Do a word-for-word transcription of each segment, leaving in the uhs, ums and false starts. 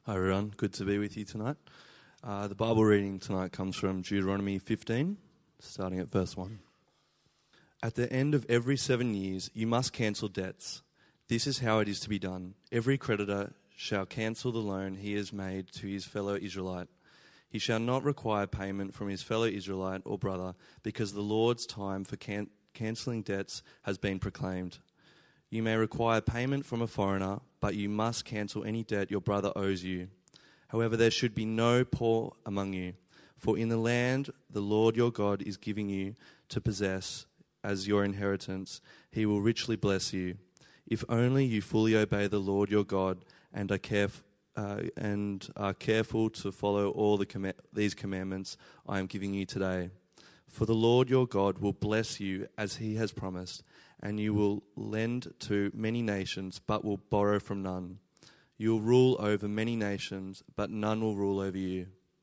Hi everyone, good to be with you tonight. Uh, the Bible reading tonight comes from Deuteronomy fifteen, starting at verse one. At the end of every seven years, you must cancel debts. This is how it is to be done. Every creditor shall cancel the loan he has made to his fellow Israelite. He shall not require payment from his fellow Israelite or brother, because the Lord's time for can- cancelling debts has been proclaimed. You may require payment from a foreigner, but you must cancel any debt your brother owes you. However, there should be no poor among you, for in the land the Lord your God is giving you to possess as your inheritance, he will richly bless you, if only you fully obey the Lord your God and are careful. Uh, and are careful to follow all the com- these commandments I am giving you today. For the Lord your God will bless you as he has promised, and you will lend to many nations, but will borrow from none. You will rule over many nations, but none will rule over you.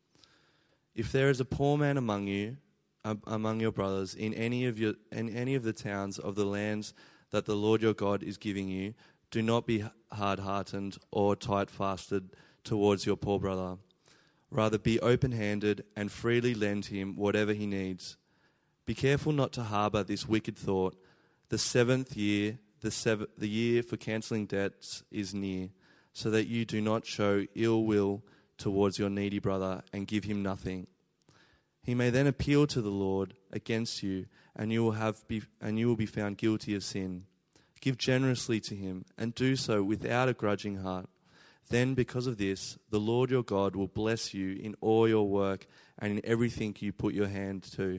If there is a poor man among you, uh, among your brothers, in any of your in any of the towns of the lands that the Lord your God is giving you, do not be hard-hearted or tight-fasted towards your poor brother. Rather, be open-handed and freely lend him whatever he needs. Be careful not to harbour this wicked thought. The seventh year, the, sev- the year for cancelling debts is near, so that you do not show ill will towards your needy brother and give him nothing. He may then appeal to the Lord against you, and you will have be, and you will be found guilty of sin. Give generously to him, and do so without a grudging heart. Then, because of this, the Lord your God will bless you in all your work and in everything you put your hand to.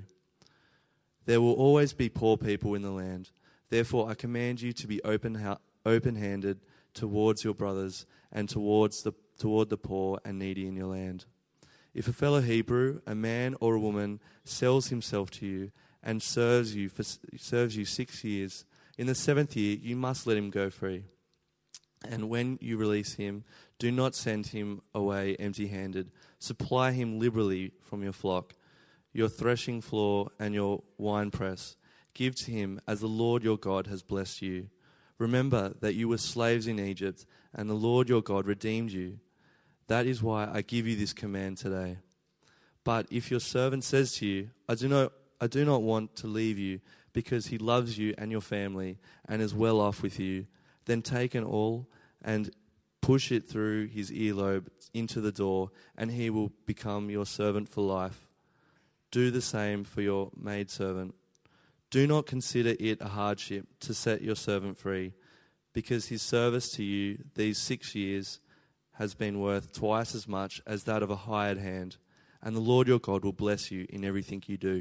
There will always be poor people in the land. Therefore, I command you to be open, open-handed towards your brothers and towards the toward the poor and needy in your land. If a fellow Hebrew, a man or a woman, sells himself to you and serves you for serves you six years, in the seventh year you must let him go free. And when you release him, do not send him away empty-handed. Supply him liberally from your flock, your threshing floor and your winepress. Give to him as the Lord your God has blessed you. Remember that you were slaves in Egypt, and the Lord your God redeemed you. That is why I give you this command today. But if your servant says to you, I do not, I do not want to leave you, because he loves you and your family and is well off with you, then take an awl and push it through his earlobe into the door, and he will become your servant for life. Do the same for your maidservant. Do not consider it a hardship to set your servant free, because his service to you these six years has been worth twice as much as that of a hired hand, and the Lord your God will bless you in everything you do.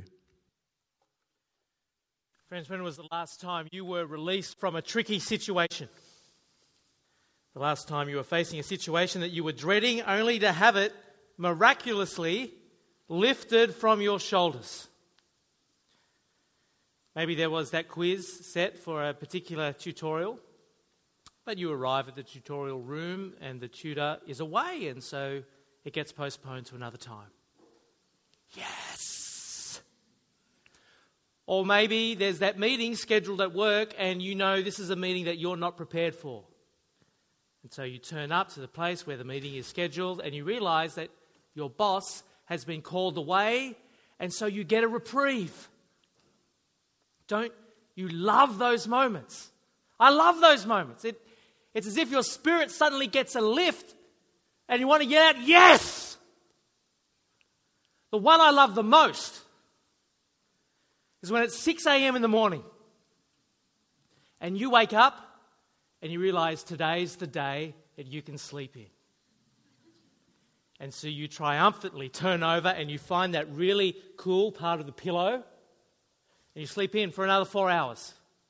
Friends, when was the last time you were released from a tricky situation? The last time you were facing a situation that you were dreading, only to have it miraculously lifted from your shoulders. Maybe there was that quiz set for a particular tutorial, but you arrive at the tutorial room and the tutor is away, and so it gets postponed to another time. Yes! Or maybe there's that meeting scheduled at work and you know this is a meeting that you're not prepared for. And so you turn up to the place where the meeting is scheduled and you realise that your boss has been called away, and so you get a reprieve. Don't you love those moments? I love those moments. It, it's as if your spirit suddenly gets a lift and you want to yell out, yes! The one I love the most is when it's six a.m. in the morning and you wake up and you realise today's the day that you can sleep in. And so you triumphantly turn over and you find that really cool part of the pillow and you sleep in for another four hours.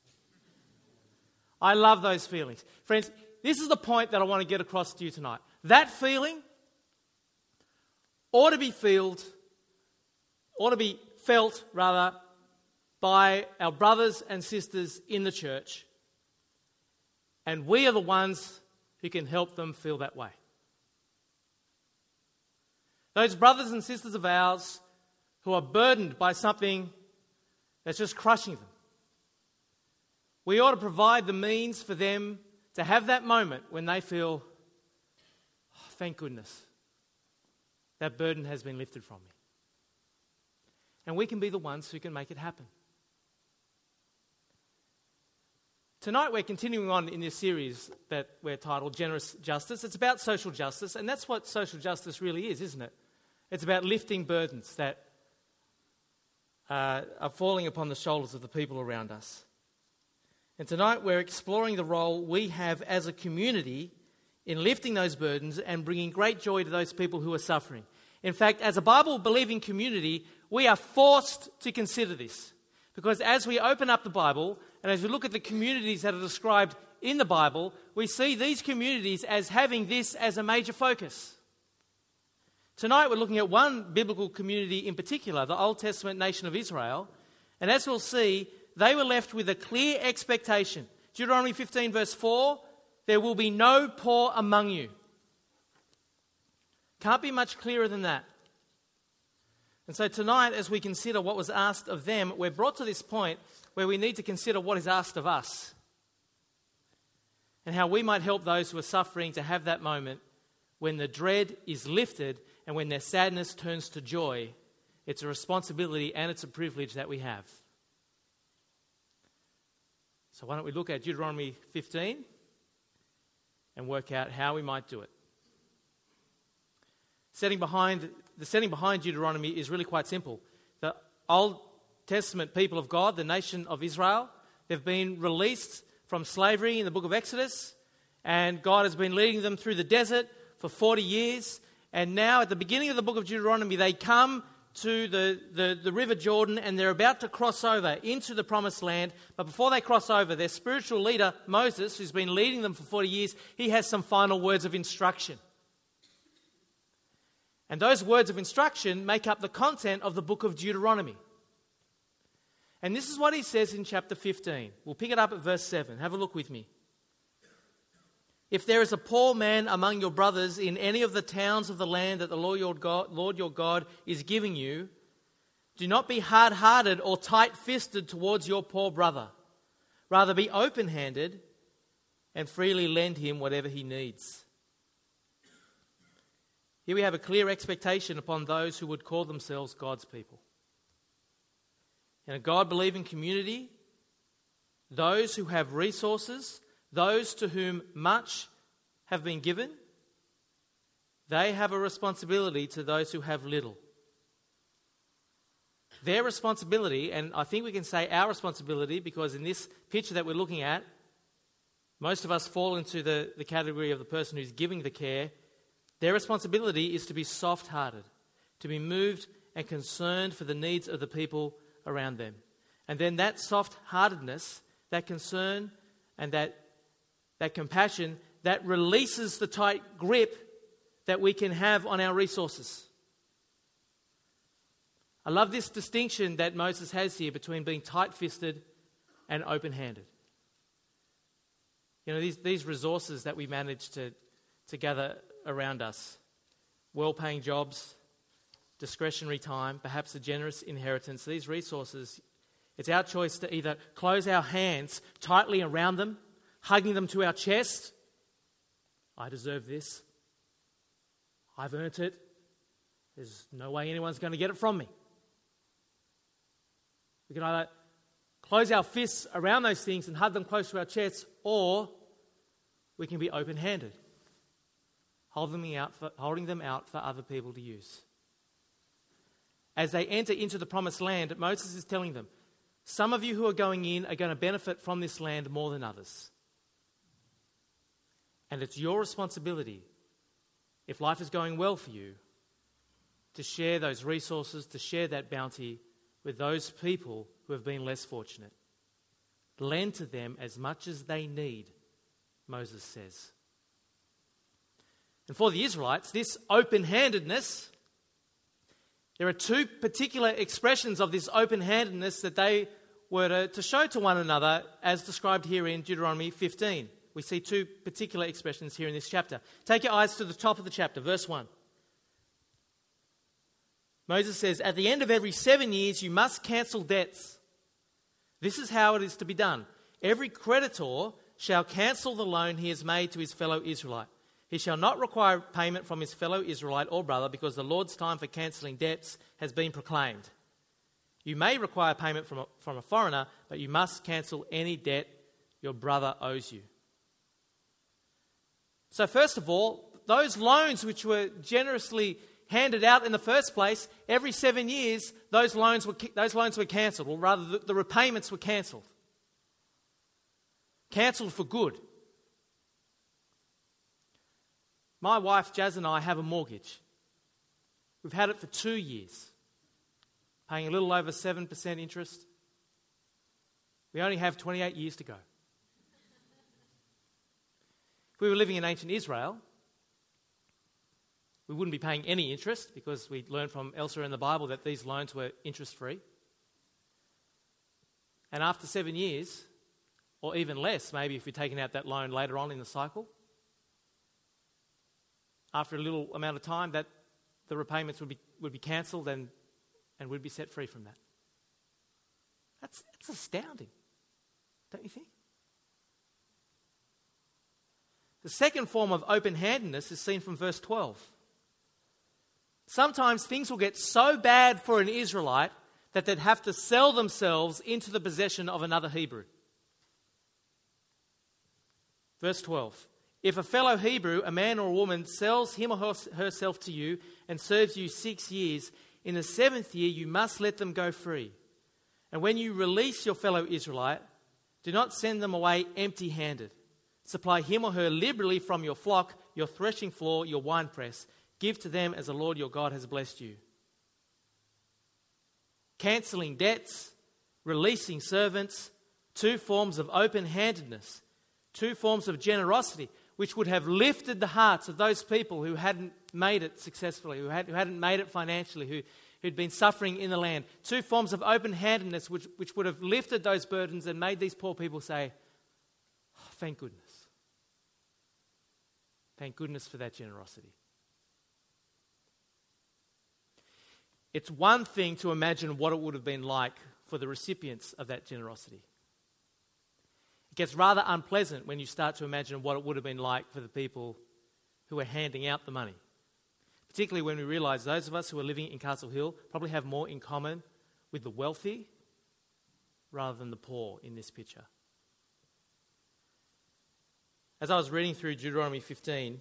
I love those feelings. Friends, this is the point that I want to get across to you tonight. That feeling ought to be felt, ought to be felt rather, by our brothers and sisters in the church. And we are the ones who can help them feel that way. Those brothers and sisters of ours who are burdened by something that's just crushing them. We ought to provide the means for them to have that moment when they feel, Oh, thank goodness. That burden has been lifted from me. And we can be the ones who can make it happen. Tonight we're continuing on in this series that we're titled Generous Justice. It's about social justice, and that's what social justice really is, isn't it? It's about lifting burdens that uh, are falling upon the shoulders of the people around us. And tonight we're exploring the role we have as a community in lifting those burdens and bringing great joy to those people who are suffering. In fact, as a Bible-believing community, we are forced to consider this. Because as we open up the Bible and as we look at the communities that are described in the Bible, we see these communities as having this as a major focus. Tonight we're looking at one biblical community in particular, the Old Testament nation of Israel. And as we'll see, they were left with a clear expectation. Deuteronomy fifteen verse four, there will be no poor among you. Can't be much clearer than that. And so tonight, as we consider what was asked of them, we're brought to this point where we need to consider what is asked of us and how we might help those who are suffering to have that moment when the dread is lifted and when their sadness turns to joy. It's a responsibility and it's a privilege that we have. So why don't we look at Deuteronomy fifteen and work out how we might do it. Setting behind, the setting behind Deuteronomy is really quite simple. The Old Testament people of God, the nation of Israel, they've been released from slavery in the book of Exodus, and God has been leading them through the desert for forty years. And now at the beginning of the book of Deuteronomy, they come to the, the, the river Jordan and they're about to cross over into the promised land. But before they cross over, their spiritual leader, Moses, who's been leading them for forty years, he has some final words of instruction. And those words of instruction make up the content of the book of Deuteronomy. And this is what he says in chapter fifteen. We'll pick it up at verse seven. Have a look with me. If there is a poor man among your brothers in any of the towns of the land that the Lord your God, Lord your God is giving you, do not be hard-hearted or tight-fisted towards your poor brother. Rather be open-handed and freely lend him whatever he needs. Here we have a clear expectation upon those who would call themselves God's people. In a God-believing community, those who have resources, those to whom much have been given, they have a responsibility to those who have little. Their responsibility, and I think we can say our responsibility, because in this picture that we're looking at, most of us fall into the, the category of the person who's giving the care. Their responsibility is to be soft-hearted, to be moved and concerned for the needs of the people around them. And then that soft-heartedness, that concern and that, that compassion, that releases the tight grip that we can have on our resources. I love this distinction that Moses has here between being tight-fisted and open-handed. You know, these, these resources that we manage to, to gather around us, well-paying jobs, discretionary time, perhaps a generous inheritance, these resources, it's our choice to either close our hands tightly around them, hugging them to our chest. I deserve this. I've earned it. There's no way anyone's going to get it from me. We can either close our fists around those things and hug them close to our chests, or we can be open-handed, holding them out for, holding them out for other people to use. As they enter into the promised land, Moses is telling them, some of you who are going in are going to benefit from this land more than others. And it's your responsibility, if life is going well for you, to share those resources, to share that bounty with those people who have been less fortunate. Lend to them as much as they need, Moses says. And for the Israelites, this open-handedness, there are two particular expressions of this open-handedness that they were to, to show to one another, as described here in Deuteronomy fifteen. We see two particular expressions here in this chapter. Take your eyes to the top of the chapter, verse one. Moses says, at the end of every seven years, you must cancel debts. This is how it is to be done. Every creditor shall cancel the loan he has made to his fellow Israelite. He shall not require payment from his fellow Israelite or brother, because the Lord's time for cancelling debts has been proclaimed. You may require payment from a, from a foreigner, but you must cancel any debt your brother owes you. So first of all, those loans which were generously handed out in the first place, every seven years, those loans were those loans were cancelled, or rather the, the repayments were cancelled. Cancelled for good. My wife Jazz and I have a mortgage. We've had it for two years, paying a little over seven percent interest. We only have twenty-eight years to go. If we were living in ancient Israel, we wouldn't be paying any interest, because we learned from elsewhere in the Bible that these loans were interest-free. And after seven years, or even less, maybe if we'd taken out that loan later on in the cycle, after a little amount of time, that the repayments would be would be cancelled and, and we'd be set free from that. That's, that's astounding, don't you think? The second form of open-handedness is seen from verse twelve. Sometimes things will get so bad for an Israelite that they'd have to sell themselves into the possession of another Hebrew. Verse twelve. If a fellow Hebrew, a man or a woman, sells him or herself to you and serves you six years, in the seventh year you must let them go free. And when you release your fellow Israelite, do not send them away empty-handed. Supply him or her liberally from your flock, your threshing floor, your winepress. Give to them as the Lord your God has blessed you. Cancelling debts, releasing servants, two forms of open-handedness, two forms of generosity, which would have lifted the hearts of those people who hadn't made it successfully, who, had, who hadn't made it financially, who, who'd been suffering in the land. Two forms of open-handedness which, which would have lifted those burdens and made these poor people say, oh, thank goodness. Thank goodness for that generosity. It's one thing to imagine what it would have been like for the recipients of that generosity. It gets rather unpleasant when you start to imagine what it would have been like for the people who are handing out the money. Particularly when we realise those of us who are living in Castle Hill probably have more in common with the wealthy rather than the poor in this picture. As I was reading through Deuteronomy fifteen,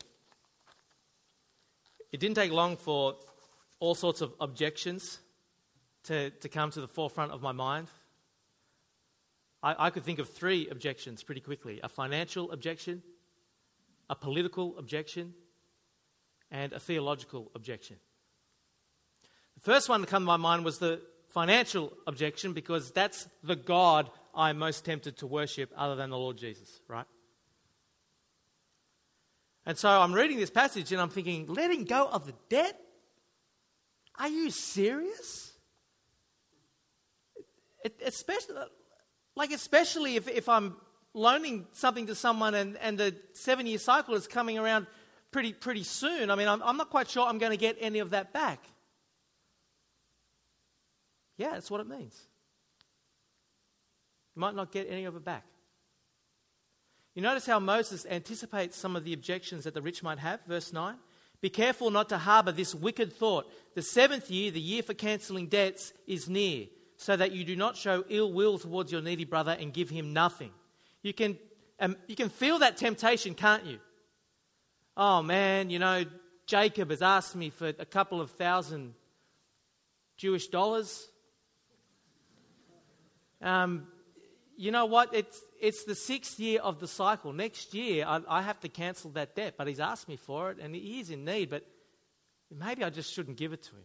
it didn't take long for all sorts of objections to, to come to the forefront of my mind. I, I could think of three objections pretty quickly. A financial objection, a political objection, and a theological objection. The first one to come to my mind was the financial objection, because that's the God I'm most tempted to worship other than the Lord Jesus, right? And so I'm reading this passage and I'm thinking, letting go of the debt? Are you serious? It, especially, like especially if, if I'm loaning something to someone and, and the seven-year cycle is coming around pretty pretty soon. I mean, I'm, I'm not quite sure I'm going to get any of that back. Yeah, that's what it means. You might not get any of it back. You notice how Moses anticipates some of the objections that the rich might have, verse nine. Be careful not to harbour this wicked thought. The seventh year, the year for cancelling debts, is near, so that you do not show ill will towards your needy brother and give him nothing. You can, um, you can feel that temptation, can't you? Oh man, you know, Jacob has asked me for a couple of thousand Jewish dollars. Um, you know what? It's it's the sixth year of the cycle. Next year, I, I have to cancel that debt, but he's asked me for it, and he is in need, but maybe I just shouldn't give it to him.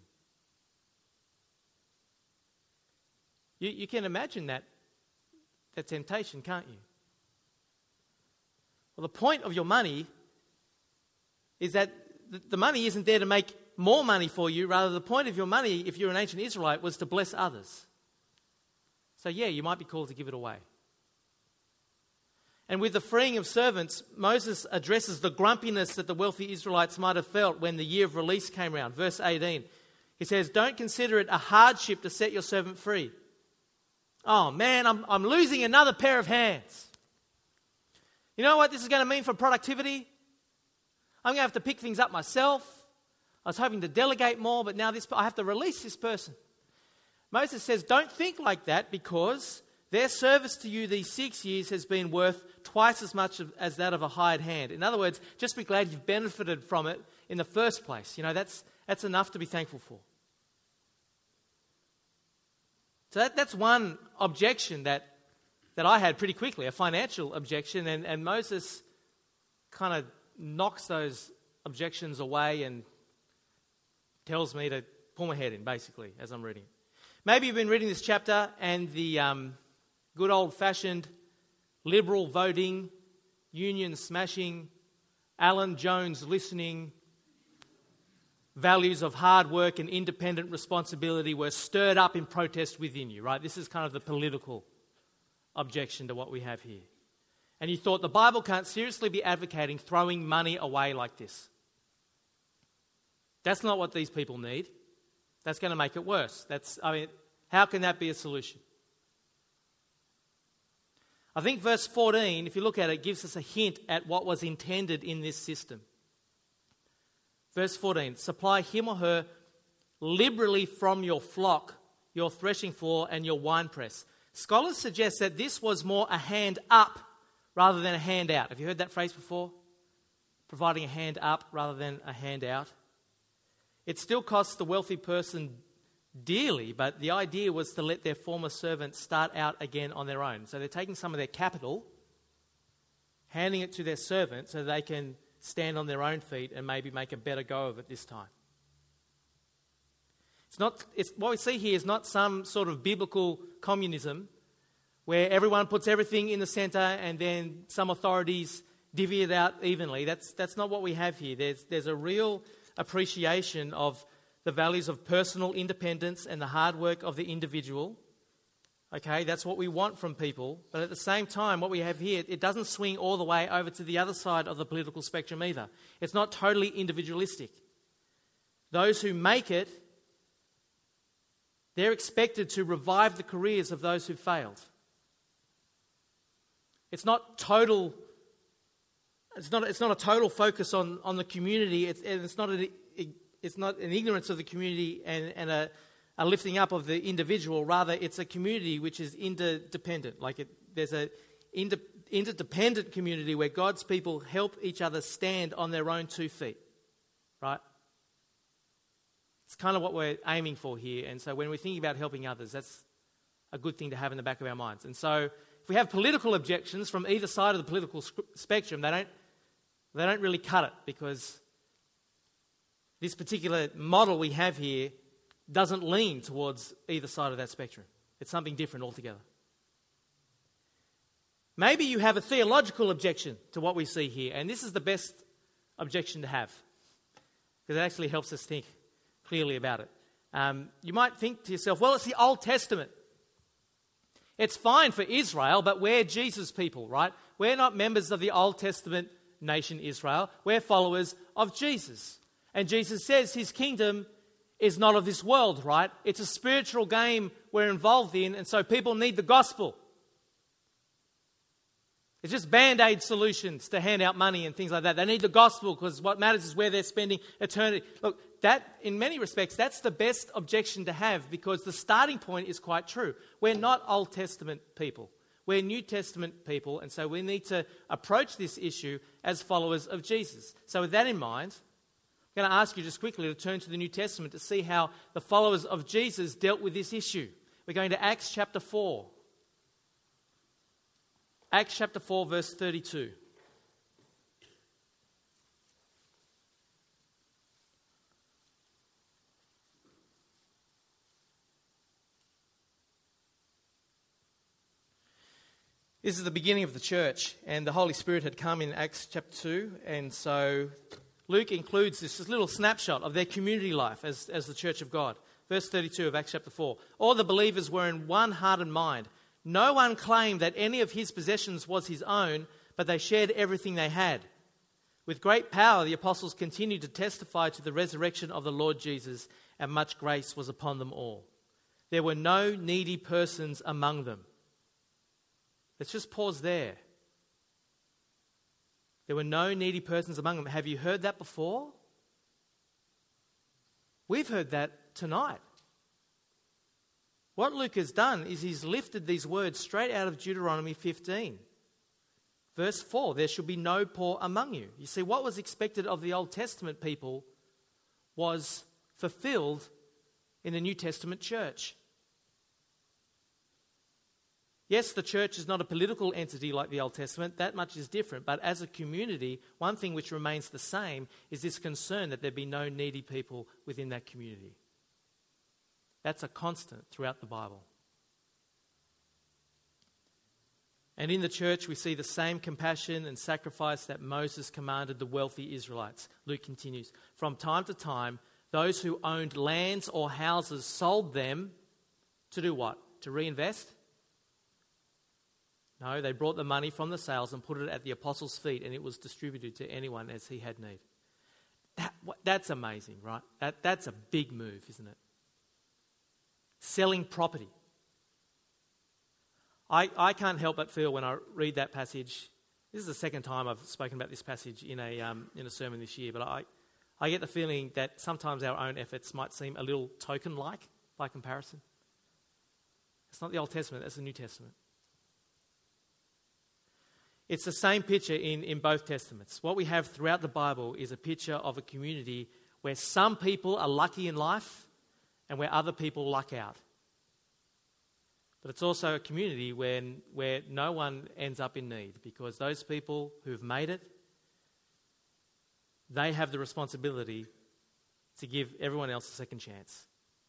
You, you can imagine that, that temptation, can't you? Well, the point of your money is that the, the money isn't there to make more money for you. Rather, the point of your money, if you're an ancient Israelite, was to bless others. So yeah, you might be called to give it away. And with the freeing of servants, Moses addresses the grumpiness that the wealthy Israelites might have felt when the year of release came around. Verse eighteen, he says, don't consider it a hardship to set your servant free. Oh man, I'm, I'm losing another pair of hands. You know what this is going to mean for productivity? I'm going to have to pick things up myself. I was hoping to delegate more, but now this I have to release this person. Moses says, don't think like that, because their service to you these six years has been worth twice as much as that of a hired hand. In other words, just be glad you've benefited from it in the first place. You know, that's that's enough to be thankful for. So that, that's one objection that, that I had pretty quickly, a financial objection, and, and Moses kind of knocks those objections away and tells me to pull my head in, basically, as I'm reading. Maybe you've been reading this chapter and the um, good old-fashioned liberal voting, union smashing, Alan Jones listening, values of hard work and independent responsibility were stirred up in protest within you, right? This is kind of the political objection to what we have here. And you thought the Bible can't seriously be advocating throwing money away like this. That's not what these people need. That's going to make it worse. That's, I mean, how can that be a solution? I think verse fourteen, if you look at it, gives us a hint at what was intended in this system. Verse fourteen, supply him or her liberally from your flock, your threshing floor, and your winepress. Scholars suggest that this was more a hand up rather than a hand out. Have you heard that phrase before? Providing a hand up rather than a hand out. It still costs the wealthy person dearly, but the idea was to let their former servants start out again on their own. So they're taking some of their capital, handing it to their servant so they can stand on their own feet and maybe make a better go of it this time. It's not. It's, what we see here is not some sort of biblical communism where everyone puts everything in the centre and then some authorities divvy it out evenly. That's that's not what we have here. There's there's a real appreciation of the values of personal independence and the hard work of the individual. Okay, that's what we want from people. But at the same time, what we have here, it doesn't swing all the way over to the other side of the political spectrum either. It's not totally individualistic. Those who make it, they're expected to revive the careers of those who failed. It's not total. It's not. It's not a total focus on, on the community. It's and it's not an. It's not an ignorance of the community and, and a, a lifting up of the individual. Rather, it's a community which is interdependent. Like it, there's a inter, interdependent community where God's people help each other stand on their own two feet. Right? It's kind of what we're aiming for here. And so when we're thinking about helping others, that's a good thing to have in the back of our minds. And so if we have political objections from either side of the political spectrum, they don't they don't really cut it, because this particular model we have here doesn't lean towards either side of that spectrum. It's something different altogether. Maybe you have a theological objection to what we see here, and this is the best objection to have, because it actually helps us think clearly about it. Um, you might think to yourself, well, it's the Old Testament. It's fine for Israel, but we're Jesus' people, right? We're not members of the Old Testament nation Israel. We're followers of Jesus. And Jesus says his kingdom is not of this world, right? It's a spiritual game we're involved in, and so people need the gospel. It's just band-aid solutions to hand out money and things like that. They need the gospel, because what matters is where they're spending eternity. Look, that, in many respects, that's the best objection to have, because the starting point is quite true. We're not Old Testament people. We're New Testament people, and so we need to approach this issue as followers of Jesus. So with that in mind, I'm going to ask you just quickly to turn to the New Testament to see how the followers of Jesus dealt with this issue. We're going to Acts chapter four. Acts chapter four, verse thirty-two. This is the beginning of the church, and the Holy Spirit had come in Acts chapter two, and so Luke includes this, this little snapshot of their community life as, as the church of God. Verse thirty-two of Acts chapter four. All the believers were in one heart and mind. No one claimed that any of his possessions was his own, but they shared everything they had. With great power, the apostles continued to testify to the resurrection of the Lord Jesus, and much grace was upon them all. There were no needy persons among them. Let's just pause there. There were no needy persons among them. Have you heard that before? We've heard that tonight. What Luke has done is he's lifted these words straight out of Deuteronomy fifteen. Verse four, there shall be no poor among you. You see, what was expected of the Old Testament people was fulfilled in the New Testament church. Yes, the church is not a political entity like the Old Testament. That much is different. But as a community, one thing which remains the same is this concern that there be no needy people within that community. That's a constant throughout the Bible. And in the church, we see the same compassion and sacrifice that Moses commanded the wealthy Israelites. Luke continues, from time to time, those who owned lands or houses sold them to do what? To reinvest? No, they brought the money from the sales and put it at the apostles' feet, and it was distributed to anyone as he had need. That, that's amazing, right? That, that's a big move, isn't it? Selling property. I, I can't help but feel when I read that passage, this is the second time I've spoken about this passage in a um, in a sermon this year, but I, I get the feeling that sometimes our own efforts might seem a little token-like by comparison. It's not the Old Testament, that's the New Testament. It's the same picture in, in both Testaments. What we have throughout the Bible is a picture of a community where some people are lucky in life and where other people luck out. But it's also a community where, where no one ends up in need, because those people who've made it, they have the responsibility to give everyone else a second chance.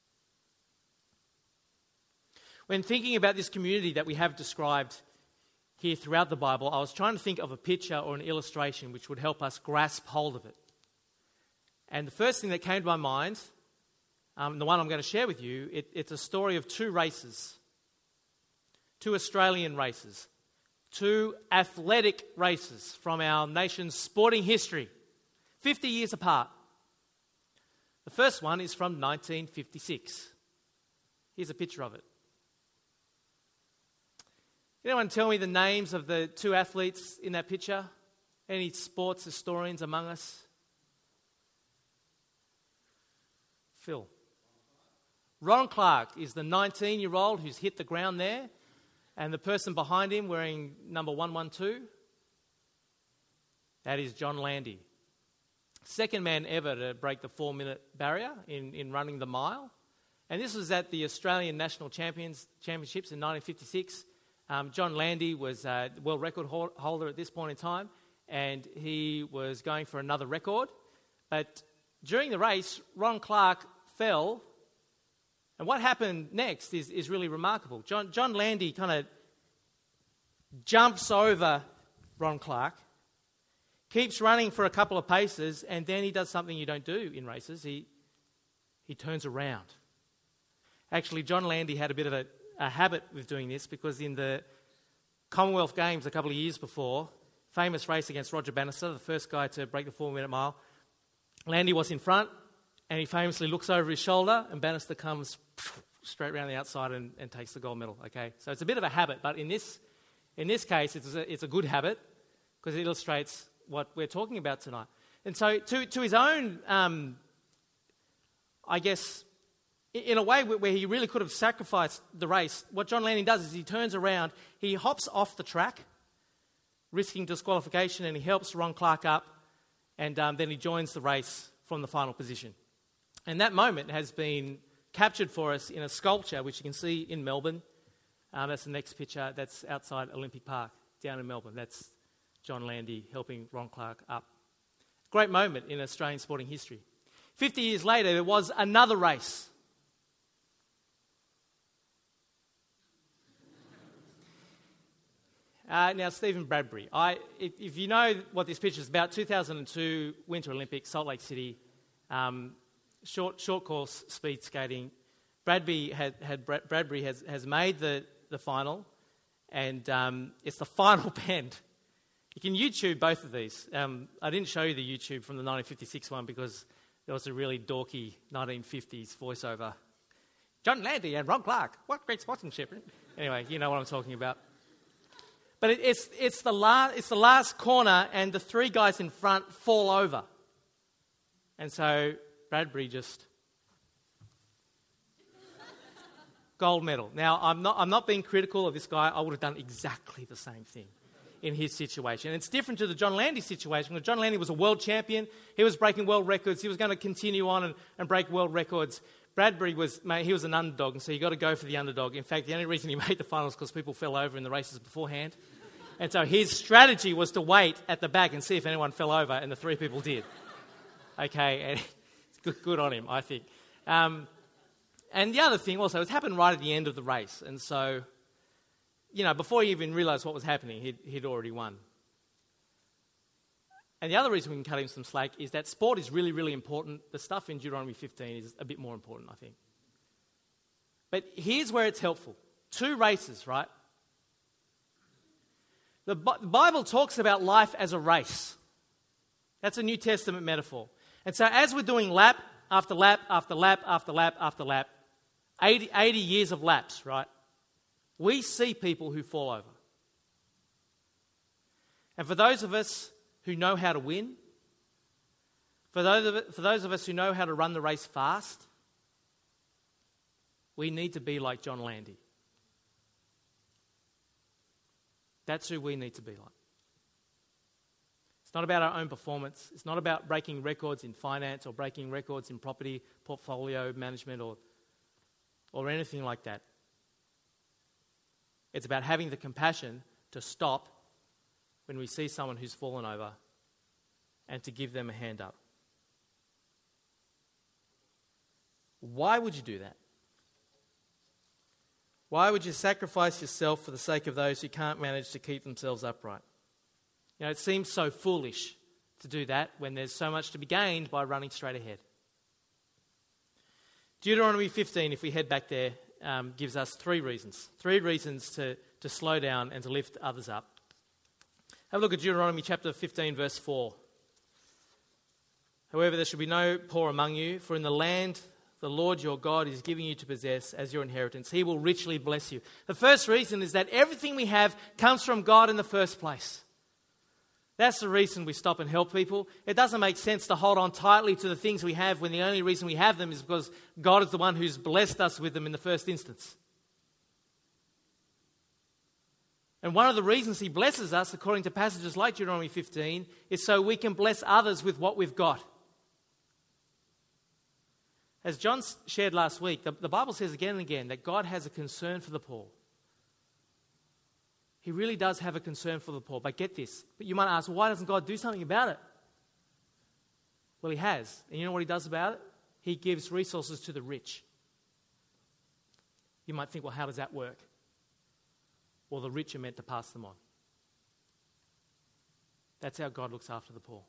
When thinking about this community that we have described here throughout the Bible, I was trying to think of a picture or an illustration which would help us grasp hold of it. And the first thing that came to my mind, um, the one I'm going to share with you, it, it's a story of two races. Two Australian races, two athletic races from our nation's sporting history, fifty years apart. The first one is from nineteen fifty-six. Here's a picture of it. Anyone tell me the names of the two athletes in that picture? Any sports historians among us? Phil. Ron Clark is the nineteen-year-old who's hit the ground there. And the person behind him wearing number one one two, that is John Landy. Second man ever to break the four-minute barrier in, in running the mile. And this was at the Australian National Champions Championships in nineteen fifty-six. Um, John Landy was a world record holder at this point in time, and he was going for another record. But during the race, Ron Clark fell. And what happened next is, is really remarkable. John, John Landy kind of jumps over Ron Clark, keeps running for a couple of paces, and then he does something you don't do in races. He, he turns around. Actually, John Landy had a bit of a, a habit with doing this, because in the Commonwealth Games a couple of years before, famous race against Roger Bannister, the first guy to break the four-minute mile, Landy was in front, and he famously looks over his shoulder, and Bannister comes straight around the outside and, and takes the gold medal. Okay, so it's a bit of a habit, but in this in this case, it's a, it's a good habit, because it illustrates what we're talking about tonight. And so, to to his own, um, I guess, in a way where he really could have sacrificed the race, what John Landy does is he turns around, he hops off the track, risking disqualification, and he helps Ron Clark up, and um, then he joins the race from the final position. And that moment has been captured for us in a sculpture, which you can see in Melbourne. Um, that's the next picture. That's outside Olympic Park, down in Melbourne. That's John Landy helping Ron Clark up. Great moment in Australian sporting history. Fifty years later, there was another race. Uh, now, Stephen Bradbury. I, if, if you know what this picture is about, two thousand two Winter Olympics, Salt Lake City. Um, Short short course speed skating. Bradbury had, had Bradbury has, has made the, the final, and um, it's the final bend. You can YouTube both of these. Um, I didn't show you the YouTube from the nineteen fifty-six one because there was a really dorky nineteen fifties voiceover. John Landy and Ron Clark. What great sportsmanship. Anyway, you know what I'm talking about. But it, it's, it's, the la- it's the last corner and the three guys in front fall over. And so Bradbury just... gold medal. Now, I'm not, I'm not being critical of this guy. I would have done exactly the same thing in his situation. And it's different to the John Landy situation. John Landy was a world champion. He was breaking world records. He was going to continue on and, and break world records. Bradbury was, mate, he was an underdog, and so you got to go for the underdog. In fact, the only reason he made the finals was because people fell over in the races beforehand. And so his strategy was to wait at the back and see if anyone fell over, and the three people did. Okay, and good, good on him, I think. Um, and the other thing also, it happened right at the end of the race, and so, you know, before he even realised what was happening, he'd, he'd already won. And the other reason we can cut him some slack is that sport is really, really important. The stuff in Deuteronomy fifteen is a bit more important, I think. But here's where it's helpful. Two races, right? The Bible talks about life as a race. That's a New Testament metaphor. And so as we're doing lap after lap after lap after lap after lap, eighty, eighty years of laps, right? We see people who fall over. And for those of us who know how to win, for those of it, for those of us who know how to run the race fast, we need to be like John Landy. That's who we need to be like. It's not about our own performance. It's not about breaking records in finance or breaking records in property, portfolio management, or, or anything like that. It's about having the compassion to stop when we see someone who's fallen over and to give them a hand up. Why would you do that? Why would you sacrifice yourself for the sake of those who can't manage to keep themselves upright? You know, it seems so foolish to do that when there's so much to be gained by running straight ahead. Deuteronomy fifteen, if we head back there, um, gives us three reasons. Three reasons to, to slow down and to lift others up. Have a look at Deuteronomy chapter fifteen, verse four. However, there should be no poor among you, for in the land the Lord your God is giving you to possess as your inheritance, He will richly bless you. The first reason is that everything we have comes from God in the first place. That's the reason we stop and help people. It doesn't make sense to hold on tightly to the things we have when the only reason we have them is because God is the one who's blessed us with them in the first instance. And one of the reasons He blesses us, according to passages like Deuteronomy fifteen, is so we can bless others with what we've got. As John shared last week, the, the Bible says again and again that God has a concern for the poor. He really does have a concern for the poor. But get this, but you might ask, well, why doesn't God do something about it? Well, He has. And you know what He does about it? He gives resources to the rich. You might think, well, how does that work? Well, the rich are meant to pass them on. That's how God looks after the poor.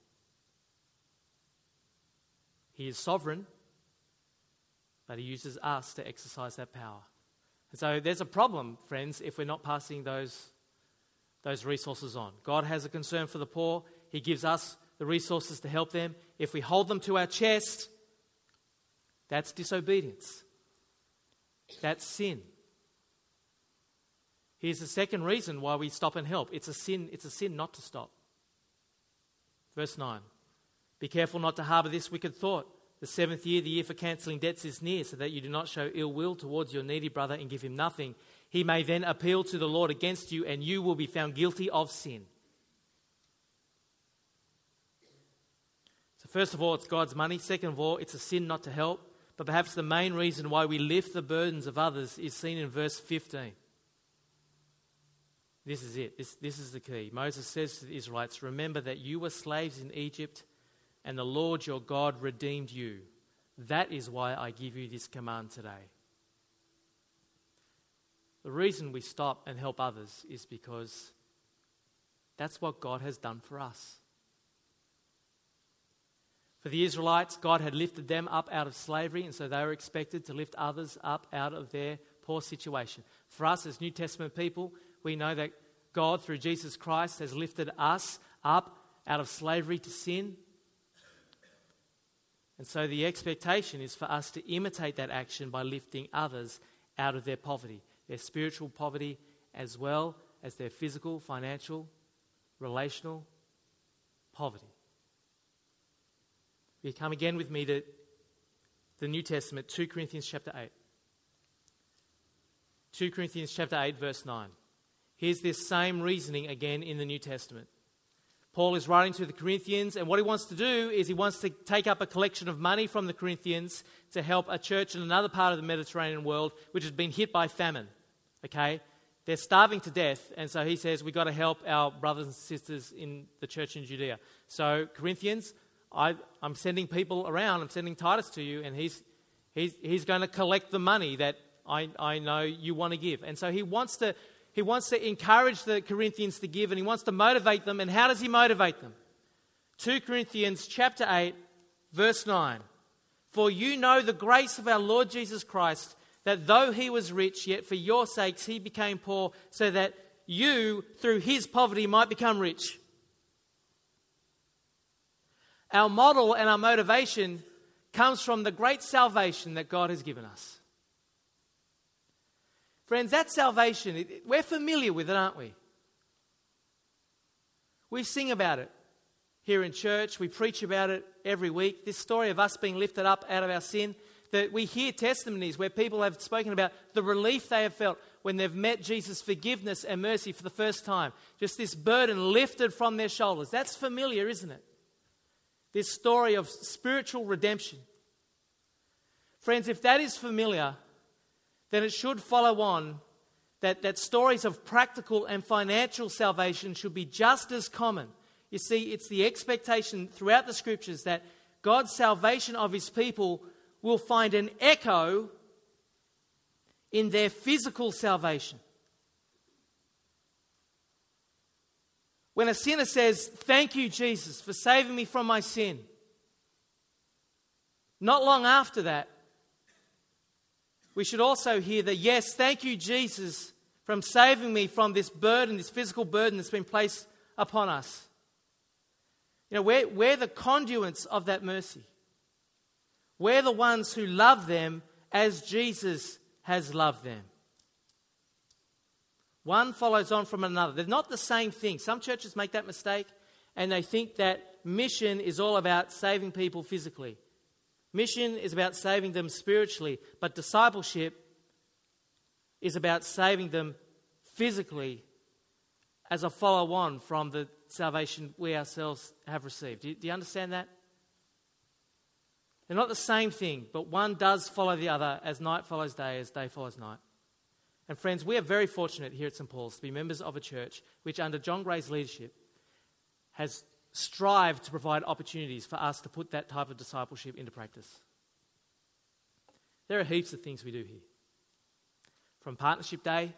He is sovereign, but He uses us to exercise that power. And so there's a problem, friends, if we're not passing those, those resources on. God has a concern for the poor. He gives us the resources to help them. If we hold them to our chest, that's disobedience. That's sin. Here's the second reason why we stop and help. It's a sin, it's a sin not to stop. Verse nine. Be careful not to harbour this wicked thought. The seventh year, the year for cancelling debts, is near, so that you do not show ill will towards your needy brother and give him nothing. He may then appeal to the Lord against you, and you will be found guilty of sin. So first of all, it's God's money. Second of all, it's a sin not to help. But perhaps the main reason why we lift the burdens of others is seen in verse fifteen. This is it. This, this is the key. Moses says to the Israelites, remember that you were slaves in Egypt, and the Lord your God redeemed you. That is why I give you this command today. The reason we stop and help others is because that's what God has done for us. For the Israelites, God had lifted them up out of slavery, and so they were expected to lift others up out of their poor situation. For us as New Testament people, we know that God, through Jesus Christ, has lifted us up out of slavery to sin. And so the expectation is for us to imitate that action by lifting others out of their poverty, their spiritual poverty as well as their physical, financial, relational poverty. You come again with me to the New Testament, Second Corinthians chapter eight. Second Corinthians chapter eight, verse nine. Here's this same reasoning again in the New Testament. Paul is writing to the Corinthians, and what he wants to do is he wants to take up a collection of money from the Corinthians to help a church in another part of the Mediterranean world which has been hit by famine. Okay? They're starving to death, and so he says, we've got to help our brothers and sisters in the church in Judea. So, Corinthians, I, I'm sending people around, I'm sending Titus to you, and he's, he's, he's going to collect the money that I, I know you want to give. And so he wants to He wants to encourage the Corinthians to give, and he wants to motivate them. And how does he motivate them? Second Corinthians chapter eight, verse nine. For you know the grace of our Lord Jesus Christ, that though he was rich, yet for your sakes he became poor, so that you, through his poverty, might become rich. Our model and our motivation comes from the great salvation that God has given us. Friends, that salvation, we're familiar with it, aren't we? We sing about it here in church. We preach about it every week. This story of us being lifted up out of our sin, that we hear testimonies where people have spoken about the relief they have felt when they've met Jesus' forgiveness and mercy for the first time. Just this burden lifted from their shoulders. That's familiar, isn't it? This story of spiritual redemption. Friends, if that is familiar, then it should follow on that, that stories of practical and financial salvation should be just as common. You see, it's the expectation throughout the Scriptures that God's salvation of his people will find an echo in their physical salvation. When a sinner says, "Thank you, Jesus, for saving me from my sin," not long after that, we should also hear that, yes, thank you, Jesus, from saving me from this burden, this physical burden that's been placed upon us. You know, we're, we're the conduits of that mercy. We're the ones who love them as Jesus has loved them. One follows on from another. They're not the same thing. Some churches make that mistake, and they think that mission is all about saving people physically. Mission is about saving them spiritually, but discipleship is about saving them physically as a follow-on from the salvation we ourselves have received. Do you, do you understand that? They're not the same thing, but one does follow the other as night follows day, as day follows night. And friends, we are very fortunate here at Saint Paul's to be members of a church which, under John Gray's leadership, has strived to provide opportunities for us to put that type of discipleship into practice. There are heaps of things we do here. From Partnership Day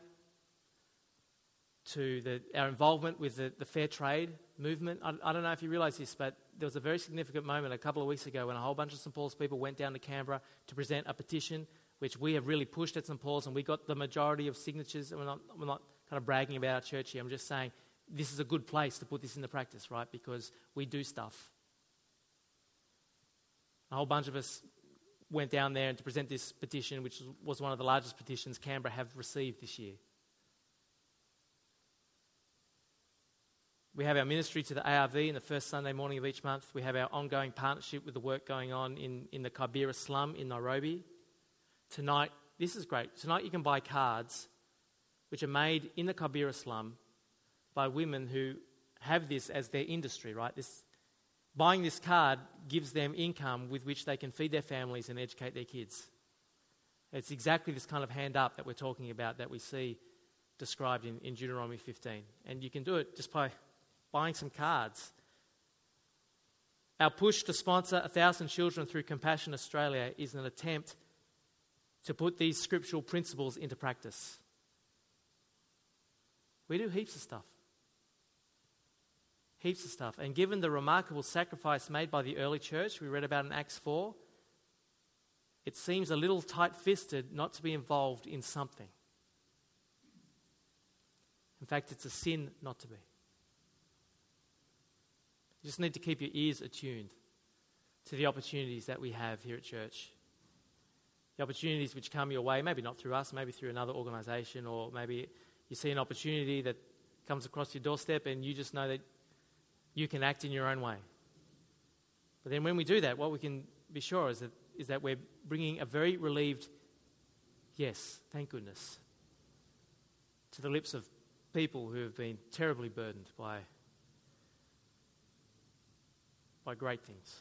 to the, our involvement with the, the fair trade movement. I, I don't know if you realise this, but there was a very significant moment a couple of weeks ago when a whole bunch of Saint Paul's people went down to Canberra to present a petition which we have really pushed at Saint Paul's, and we got the majority of signatures. And we're not, we're not kind of bragging about our church here. I'm just saying this is a good place to put this into practice, right? Because we do stuff. A whole bunch of us went down there and to present this petition, which was one of the largest petitions Canberra have received this year. We have our ministry to the A R V in the first Sunday morning of each month. We have our ongoing partnership with the work going on in, in the Kibera slum in Nairobi. Tonight, this is great. Tonight you can buy cards which are made in the Kibera slum by women who have this as their industry, right? This, buying this card gives them income with which they can feed their families and educate their kids. It's exactly this kind of hand up that we're talking about that we see described in, in Deuteronomy fifteen. And you can do it just by buying some cards. Our push to sponsor a thousand children through Compassion Australia is an attempt to put these scriptural principles into practice. We do heaps of stuff. Heaps of stuff. And given the remarkable sacrifice made by the early church we read about in Acts four, it seems a little tight-fisted not to be involved in something. In fact, it's a sin not to be. You just need to keep your ears attuned to the opportunities that we have here at church. The opportunities which come your way, maybe not through us, maybe through another organisation, or maybe you see an opportunity that comes across your doorstep and you just know that you can act in your own way. But then when we do that, what we can be sure is that, is that we're bringing a very relieved yes, thank goodness, to the lips of people who have been terribly burdened by, by great things.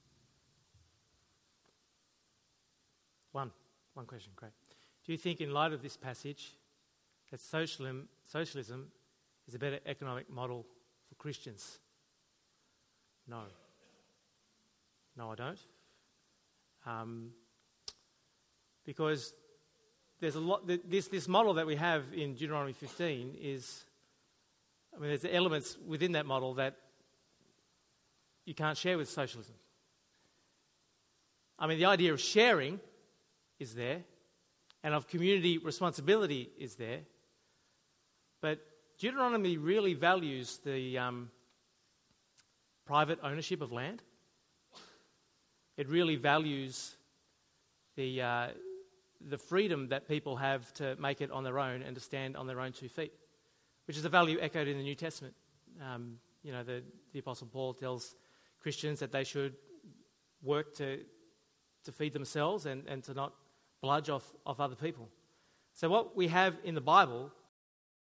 One, one question, great. Do you think in light of this passage that socialism, socialism is a better economic model for Christians? No. No, I don't. Um, because there's a lot. This this model that we have in Deuteronomy fifteen is, I mean, there's elements within that model that you can't share with socialism. I mean, the idea of sharing is there, and of community responsibility is there, but Deuteronomy really values the um, private ownership of land. It really values the uh, the freedom that people have to make it on their own and to stand on their own two feet, which is a value echoed in the New Testament. Um, you know, the, the Apostle Paul tells Christians that they should work to to feed themselves and, and to not bludge off, off other people. So what we have in the Bible